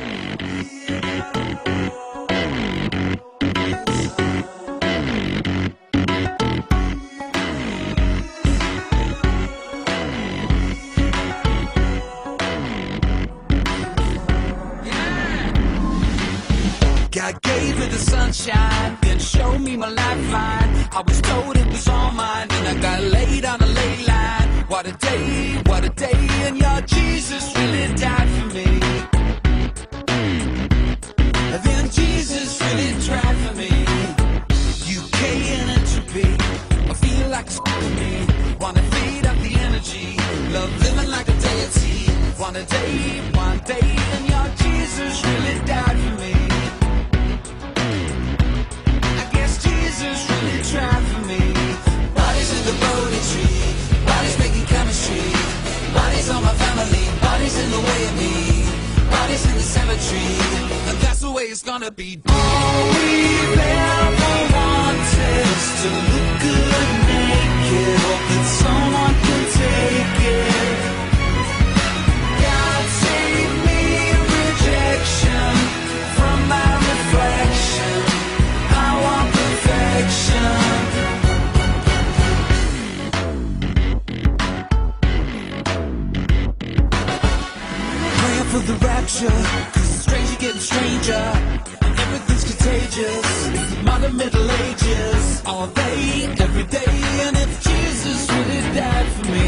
God gave her the sunshine, then showed me my lifeline. I was told it was all mine, and I got laid on a ley line. What a day, and your Jesus really died for me. And then Jesus really tried for me. UK and entropy, I feel like it's me. Wanna feed up the energy, love living like a deity. One day, and your Jesus really died for me. Tried for me. Bodies in the Bodhi tree, bodies making chemistry, bodies on my family, bodies in the way of me, bodies in the cemetery, and that's the way it's gonna be. All we've ever wanted is to look good naked, hope that someone can take it. God save me rejection from my reflection. I want perfection. Praying for the rapture, 'cause it's stranger getting stranger, and everything's contagious. It's the modern Middle Ages, all day, every day. And if Jesus really died for me,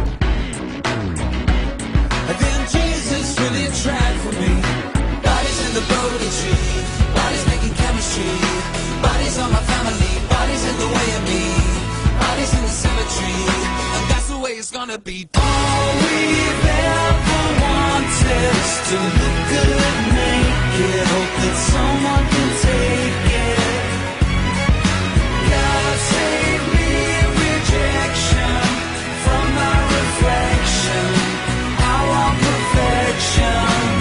and then Jesus really tried for me. Bodies in the Bodhi tree, bodies making chemistry, bodies on my family, bodies in the way of me, bodies in the cemetery, and that's the way it's gonna be. All we've ever wanted is to look good naked, hope that someone can take it. God save me rejection from my reflection. I want perfection.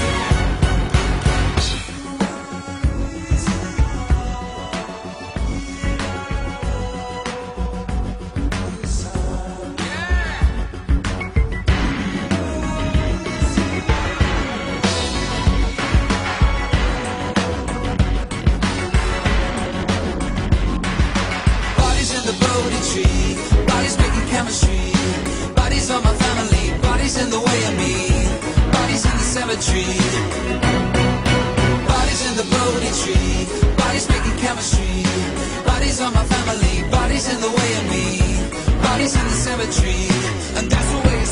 Bodies making chemistry, bodies on my family, bodies in the way of me, bodies in the cemetery, bodies in the Bodhi tree, bodies making chemistry, bodies on my family, bodies in the way of me, bodies in the cemetery, and that's the way